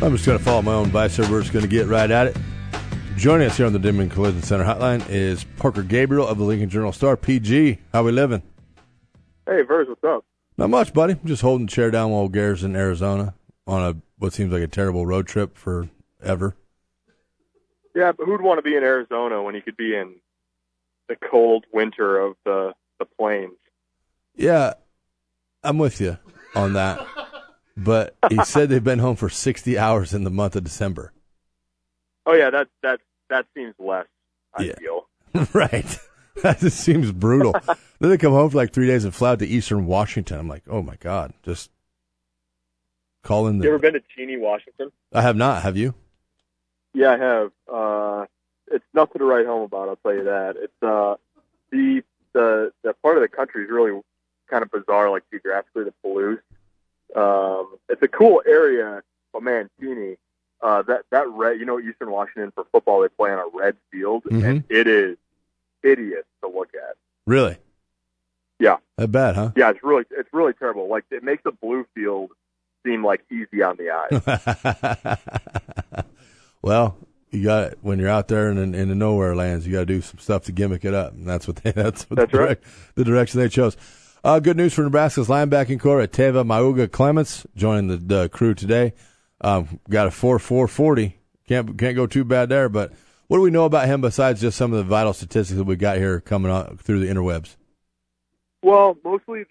I'm just going to follow my own advice here. We're just going to get right at it. Joining us here on the Dimon Collision Center hotline is Parker Gabriel of the Lincoln Journal-Star. PG, how we living? Hey, Verz, what's up? Not much, buddy. Just holding the chair down while Gare's in Arizona on what seems like a terrible road trip forever. Yeah, but who'd want to be in Arizona when he could be in the cold winter of the plains? Yeah, I'm with you on that. But he said they've been home for 60 hours in the month of December. Oh yeah, that seems less ideal. Right. That just seems brutal. Then they come home for like 3 days and fly out to Eastern Washington. I'm like, oh my God, just call in the. You ever been to Cheney, Washington? I have not. Have you? Yeah, I have. It's nothing to write home about, I'll tell you that. It's the part of the country is really kind of bizarre, like geographically, the Palouse. It's a cool area, but man, Cheney, that red, Eastern Washington for football, they play on a red field, and it is hideous to look at. Really? Yeah. That bad, huh? Yeah, it's really terrible. Like, it makes the blue field seem like easy on the eyes. Well, you got when you're out there in the nowhere lands, you got to do some stuff to gimmick it up, and that's right. The direction they chose. Good news for Nebraska's linebacking core at Teva Mauga Clements joining the crew today. Got a 4.4 40. Can't go too bad there. But what do we know about him besides just some of the vital statistics that we got here coming on through the interwebs? Well, mostly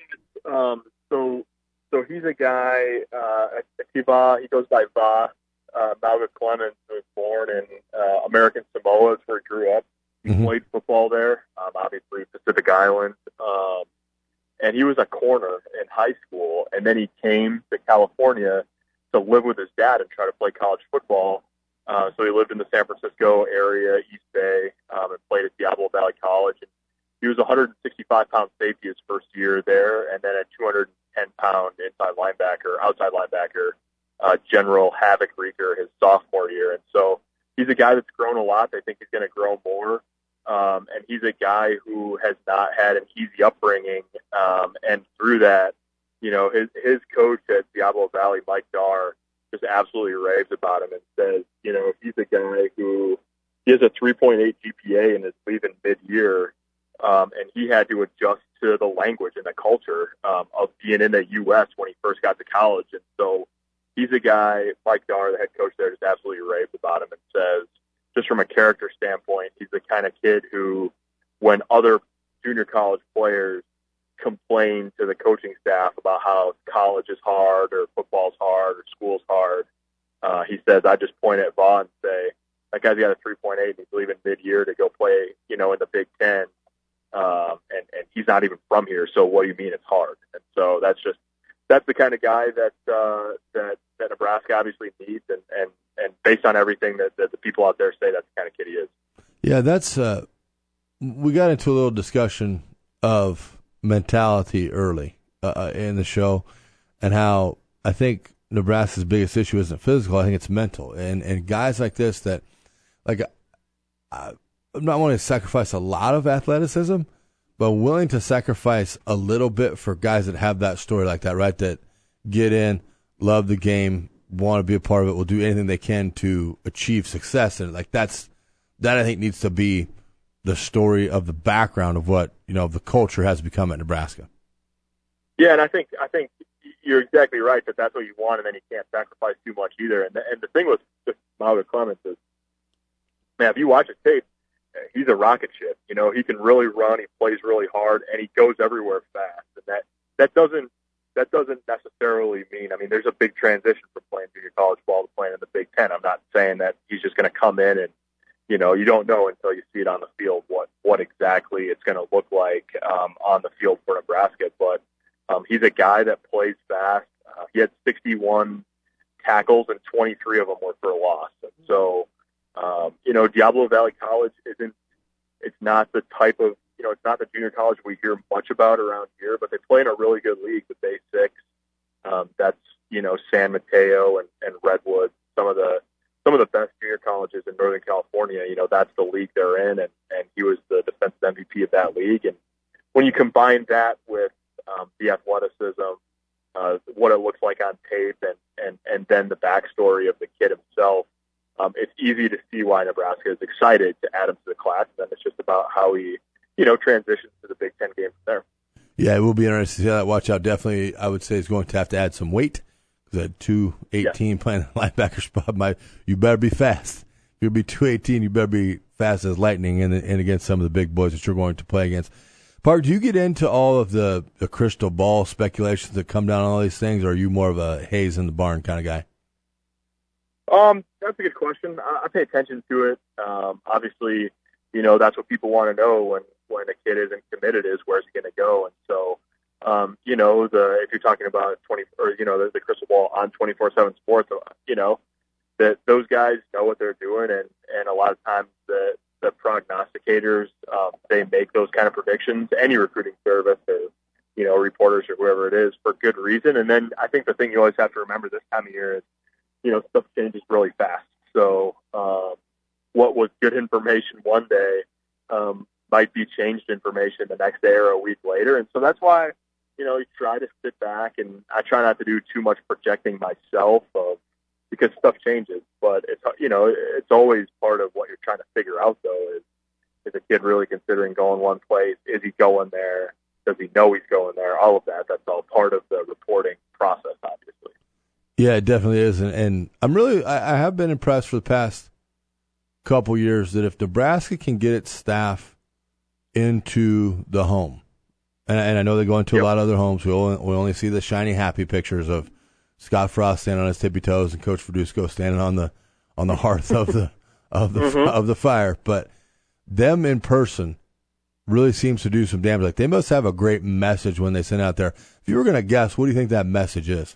so he's a guy at Teva. He goes by Va. Mauga Clements was born in American Samoa. That's where he grew up. He played football there, obviously Pacific Island. And he was a corner in high school, and then he came to California to live with his dad and try to play college football. So he lived in the San Francisco area, East Bay, and played at Diablo Valley College. And he was a 165-pound safety his first year there, and then a 210-pound outside linebacker, general havoc wreaker his sophomore year. And so he's a guy that's grown a lot. They think he's going to grow more. And he's a guy who has not had an easy upbringing. And through that, his coach at Diablo Valley, Mike Dar, just absolutely raves about him and says, he's a guy who he has a 3.8 GPA and is leaving mid-year. And he had to adjust to the language and the culture of being in the U.S. when he first got to college. And so he's a guy, Mike Dar, the head coach there, just absolutely raves about him and says, just from a character standpoint, he's the kind of kid who, when other junior college players complain to the coaching staff about how college is hard or football's hard or school's hard, he says, I just point at Vaughn and say, that guy's got a 3.8 and he's leaving mid-year to go play, in the Big Ten, and he's not even from here, so what do you mean it's hard? And so that's the kind of guy that Nebraska obviously needs, and based on everything that the people out there say, that's the kind of kid he is. Yeah, that's we got into a little discussion of mentality early in the show, and how I think Nebraska's biggest issue isn't physical. I think it's mental, and guys like this that, like, I'm not wanting to sacrifice a lot of athleticism, but willing to sacrifice a little bit for guys that have that story like that, right? That get in, love the game, want to be a part of it, will do anything they can to achieve success. And that I think needs to be the story of the background of what, the culture has become at Nebraska. Yeah. And I think you're exactly right that that's what you want. And then you can't sacrifice too much either. And the thing with Mauga Clements is, man, if you watch his tape, he's a rocket ship. He can really run. He plays really hard, and he goes everywhere fast. And that doesn't necessarily mean. I mean, there's a big transition from playing junior college ball to playing in the Big Ten. I'm not saying that he's just going to come in and you don't know until you see it on the field what exactly it's going to look like on the field for Nebraska. But he's a guy that plays fast. He had 61 tackles, and 23 of them were for a loss. And so. Diablo Valley College it's not the type of, it's not the junior college we hear much about around here, but they play in a really good league, the Bay Six. That's, San Mateo and Redwood, some of the best junior colleges in Northern California. That's the league they're in, and he was the defensive MVP of that league. And when you combine that with the athleticism what it looks like on tape, and then the backstory of the kid himself. It's easy to see why Nebraska is excited to add him to the class. And then it's just about how he, transitions to the Big Ten game from there. Yeah, it will be interesting to see how that. Watch out. Definitely, I would say he's going to have to add some weight because at 218 playing the linebacker spot, you better be fast. If you'll be 218, you better be fast as lightning and against some of the big boys that you're going to play against. Park, do you get into all of the crystal ball speculations that come down on all these things, or are you more of a Hayes in the barn kind of guy? That's a good question. I pay attention to it. Obviously, that's what people want to know when a kid isn't committed is where's he going to go. And so, if you're talking about the crystal ball on 24/7 Sports, that those guys know what they're doing, and a lot of times the prognosticators, they make those kind of predictions, any recruiting service or, reporters or whoever it is, for good reason. And then I think the thing you always have to remember this time of year is, stuff changes really fast. So what was good information one day might be changed information the next day or a week later. And so that's why, you try to sit back, and I try not to do too much projecting myself because stuff changes. But it's always part of what you're trying to figure out, though, is a kid really considering going one place? Is he going there? Does he know he's going there? All of that. That's all part of the reporting process, obviously. Yeah, it definitely is. And I'm really, I have been impressed for the past couple years that if Nebraska can get its staff into the home, and I know they go into a lot of other homes, we only see the shiny, happy pictures of Scott Frost standing on his tippy toes and Coach Verduzco standing on the hearth of the fire. But them in person really seems to do some damage. Like, they must have a great message when they send out there. If you were going to guess, what do you think that message is?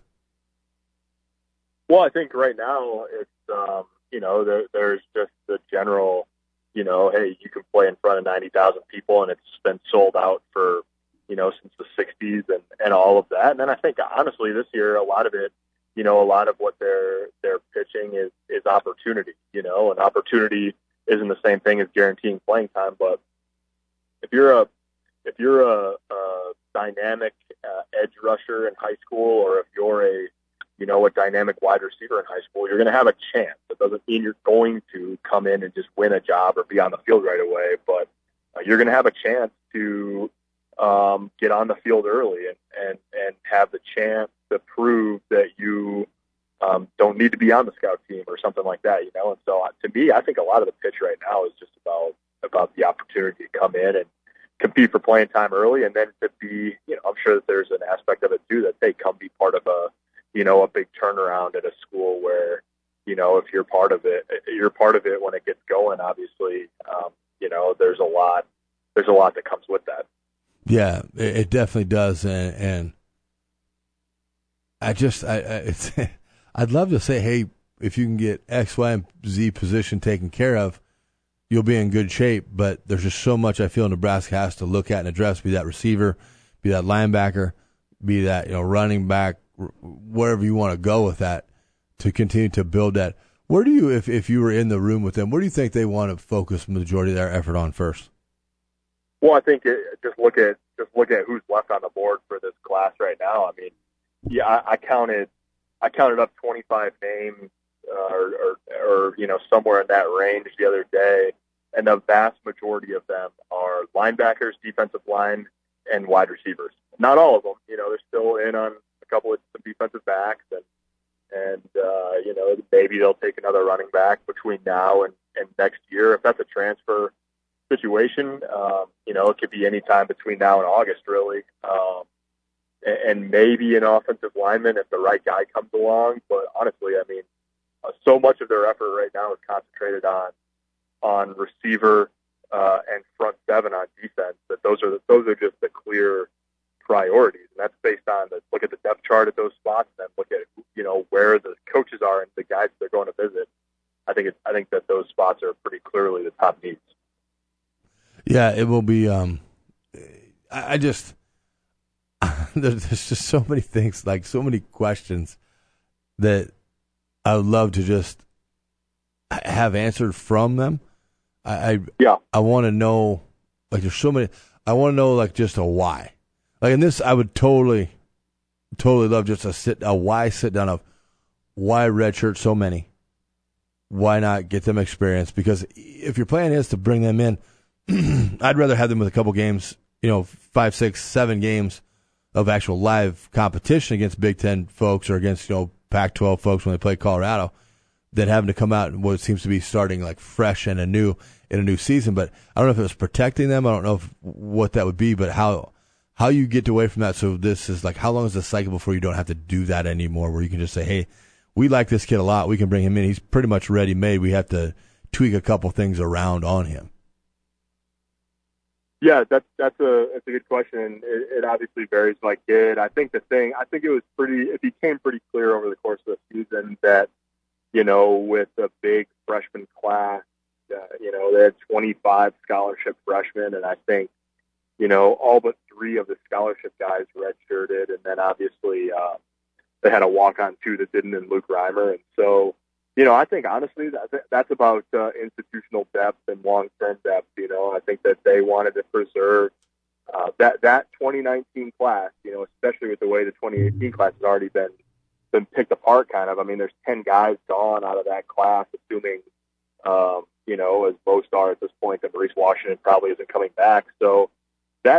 Well, I think right now it's, there's just the general, hey, you can play in front of 90,000 people, and it's been sold out for, since the 60s and all of that. And then I think, honestly, this year, a lot of it, a lot of what they're pitching is opportunity, and opportunity isn't the same thing as guaranteeing playing time. But if you're a dynamic edge rusher in high school, or if you're a dynamic wide receiver in high school, you're going to have a chance. That doesn't mean you're going to come in and just win a job or be on the field right away, but you're going to have a chance to get on the field early and have the chance to prove that you don't need to be on the scout team or something like that, And so to me, I think a lot of the pitch right now is just about the opportunity to come in and compete for playing time early, and then to be, I'm sure that there's an aspect of it too that they come be part of a big turnaround at a school where, if you're part of it when it gets going, obviously, there's a lot that comes with that. Yeah, it definitely does. And I'd love to say, hey, if you can get X, Y, and Z position taken care of, you'll be in good shape. But there's just so much I feel Nebraska has to look at and address, be that receiver, be that linebacker, be that, running back, wherever you want to go with that, to continue to build that. Where do you, if you were in the room with them, where do you think they want to focus the majority of their effort on first? Well, I think just look at who's left on the board for this class right now. I mean, yeah, I counted up 25 names, or somewhere in that range the other day, and the vast majority of them are linebackers, defensive line, and wide receivers. Not all of them, they're still in on a couple of some defensive backs, and maybe they'll take another running back between now and next year if that's a transfer situation. It could be any time between now and August, really, and maybe an offensive lineman if the right guy comes along. But honestly, I mean, so much of their effort right now is concentrated on receiver and front seven on defense that those are just the clear priorities, and that's based on look at the depth chart at those spots, and then look at where the coaches are and the guys they're going to visit. I think that those spots are pretty clearly the top needs. Yeah, it will be. I just there's just so many things, like so many questions that I would love to just have answered from them. I want to know, like, there's so many. I want to know, like, just a why. Like in this, I would totally totally love just a why sit down of why redshirt so many. Why not get them experience? Because if your plan is to bring them in, I'd rather have them with a couple games, 5, 6, 7 games of actual live competition against Big Ten folks or against, Pac-12 folks when they play Colorado than having to come out in what seems to be starting like fresh and anew in a new season. But I don't know if it was protecting them. I don't know what that would be, but how you get away from that. So this is like, how long is the cycle before you don't have to do that anymore, where you can just say, hey, we like this kid a lot. We can bring him in. He's pretty much ready-made. We have to tweak a couple things around on him. Yeah, that's a good question. It obviously varies by kid. I think it became pretty clear over the course of the season that, with the big freshman class, they had 25 scholarship freshmen, and I think, all but 3 of the scholarship guys redshirted, and then obviously they had a walk-on 2 that didn't in Luke Reimer. And so, I think honestly that's about institutional depth and long-term depth. I think that they wanted to preserve that 2019 class, especially with the way the 2018 class has already been picked apart kind of. I mean, there's 10 guys gone out of that class, assuming, as most are at this point, that Maurice Washington probably isn't coming back. So that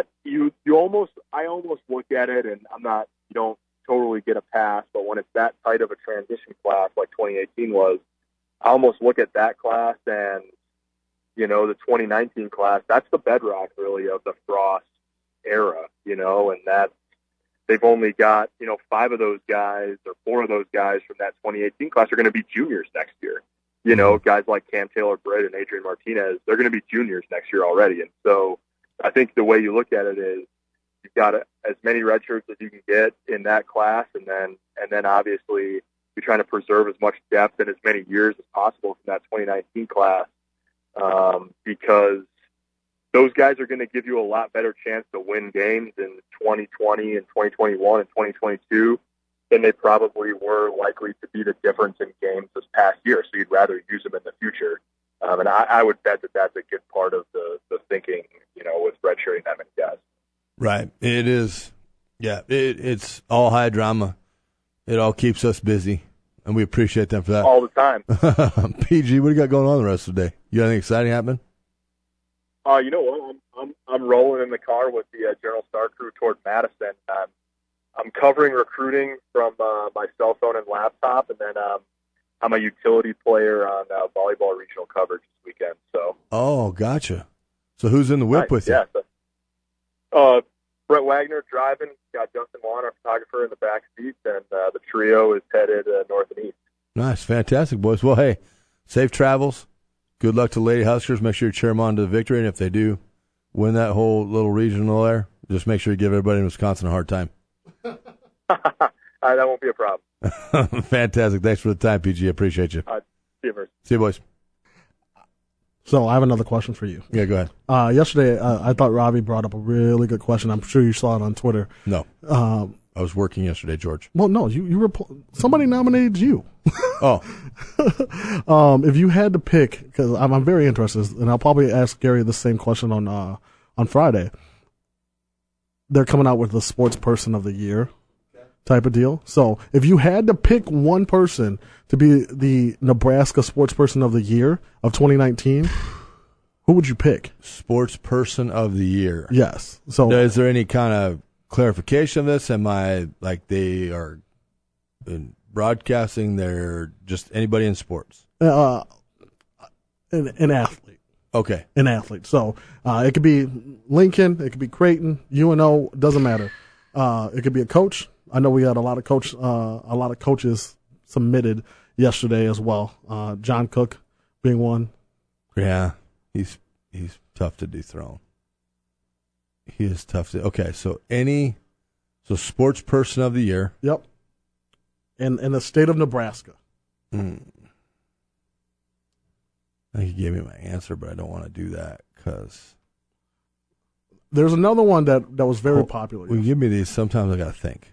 I almost look at it, and you don't totally get a pass, but when it's that tight of a transition class like 2018 was, I almost look at that class and, the 2019 class, that's the bedrock really of the Frost era, and that they've only got, 5 of those guys or 4 of those guys from that 2018 class are going to be juniors next year. Guys like Cam Taylor-Britt and Adrian Martinez, they're going to be juniors next year already. And so I think the way you look at it is you've got as many redshirts as you can get in that class, and then obviously you're trying to preserve as much depth in as many years as possible from that 2019 class, because those guys are going to give you a lot better chance to win games in 2020 and 2021 and 2022 than they probably were likely to be the difference in games this past year. So you'd rather use them in the future. And I would bet that that's a good part of the thinking, with redshirting that many guys. Right. It is. Yeah. It's all high drama. It all keeps us busy, and we appreciate them for that. All the time. PG, what do you got going on the rest of the day? You got anything exciting happening? You know what? I'm rolling in the car with the Journal Star crew toward Madison. I'm covering recruiting from my cell phone and laptop, and then I'm a utility player on volleyball regional coverage this weekend. So. Oh, gotcha. So who's in the whip with you? Yeah. So, Brett Wagner driving. Got Justin Wan, our photographer, in the back seat, and the trio is headed north and east. Nice, fantastic, boys. Well, hey, safe travels. Good luck to Lady Huskers. Make sure you cheer them on to the victory, and if they do win that whole little regional there, just make sure you give everybody in Wisconsin a hard time. That won't be a problem. Fantastic. Thanks for the time, PG. Appreciate you. See you, Bruce. See you, boys. So I have another question for you. Yeah, go ahead. Yesterday, I thought Robbie brought up a really good question. I'm sure you saw it on Twitter. No. I was working yesterday, George. Well, no, you were somebody nominated you. Oh. If you had to pick, because I'm very interested, and I'll probably ask Gary the same question on Friday. They're coming out with the Sports Person of the Year type of deal. So if you had to pick one person to be the Nebraska Sports Person of the Year of 2019, who would you pick? Sports Person of the Year. Yes. So is there any kind of clarification of this? Am I like they are in broadcasting? They're just anybody in sports? An athlete. Okay. An athlete. So it could be Lincoln. It could be Creighton. UNO. Doesn't matter. It could be a coach. I know we had a lot of coaches submitted yesterday as well. John Cook being one. Yeah, he's tough to dethrone. He is tough to. Okay, so Sports Person of the Year. Yep. In the state of Nebraska. I think you gave me my answer, but I don't want to do that because there's another one that was very popular. When you give me these, sometimes I got to think.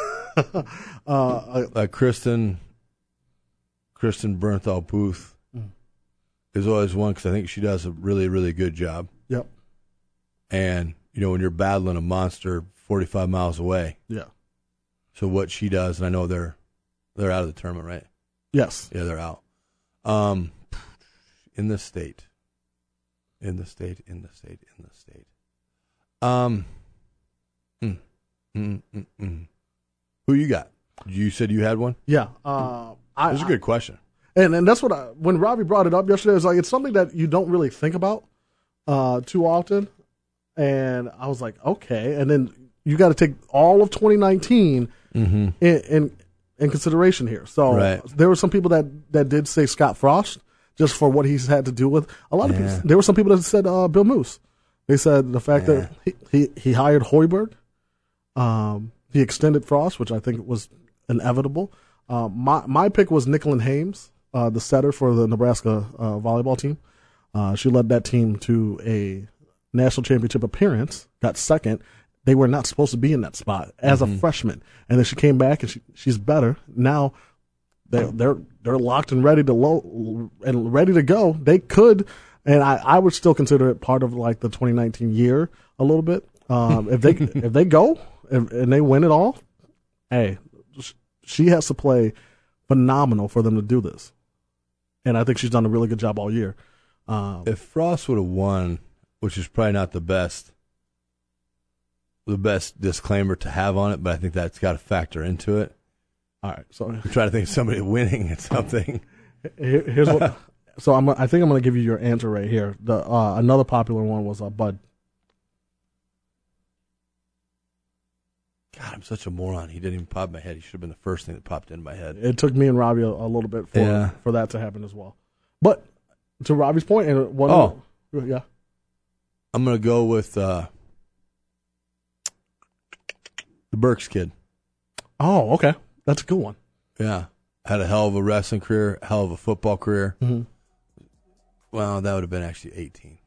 Like Kristen Bernthal Booth is always one because I think she does a really, really good job. Yep. And, when you're battling a monster 45 miles away. Yeah. So what she does, and I know they're out of the tournament, right? Yes. Yeah, they're out. In the state. Who you got? You said you had one? Yeah. That's a good question. And that's what when Robbie brought it up yesterday, it's something that you don't really think about too often. And I was like, okay. And then you got to take all of 2019 in consideration here. So there were some people that did say Scott Frost just for what he's had to do with a lot of people. There were some people that said Bill Moose. They said the fact that he hired Hoiberg, he extended Frost, which I think was inevitable. My pick was Nicklin Hames, the setter for the Nebraska volleyball team. She led that team to a national championship appearance, got second. They were not supposed to be in that spot as a freshman, and then she came back and she's better now. They're locked and ready to go. They could, and I would still consider it part of like the 2019 year a little bit. If they go and they win it all, hey, she has to play phenomenal for them to do this, and I think she's done a really good job all year. If Frost would have won, which is probably not the best disclaimer to have on it, but I think that's got to factor into it. All right, so I'm trying to think of somebody winning at something. Here's what. So I think I'm going to give you your answer right here. Another popular one was Bud. God, I'm such a moron. He didn't even pop in my head. He should have been the first thing that popped in my head. It took me and Robbie a little bit for that to happen as well. But to Robbie's point, and yeah, I'm going to go with the Burks kid. Oh, okay. That's a good one. Yeah. Had a hell of a wrestling career, hell of a football career. Mm-hmm. Well, that would have been actually 18.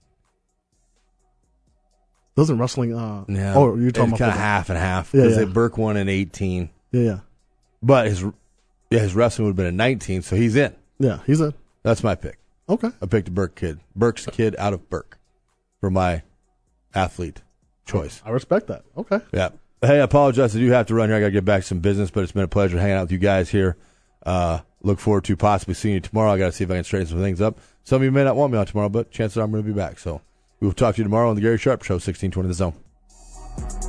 Doesn't wrestling... yeah. Oh, you're talking about... kind of half and half. Yeah, Because Burke won in 18. Yeah. But his wrestling would have been in 19, so he's in. Yeah, he's in. That's my pick. Okay. I picked Burke's kid out of Burke for my athlete choice. I respect that. Okay. Yeah. Hey, I apologize. I do have to run here. I got to get back to some business, but it's been a pleasure hanging out with you guys here. Look forward to possibly seeing you tomorrow. I got to see if I can straighten some things up. Some of you may not want me on tomorrow, but chances are I'm going to be back. So we will talk to you tomorrow on the Gary Sharp Show, 1620 The Zone.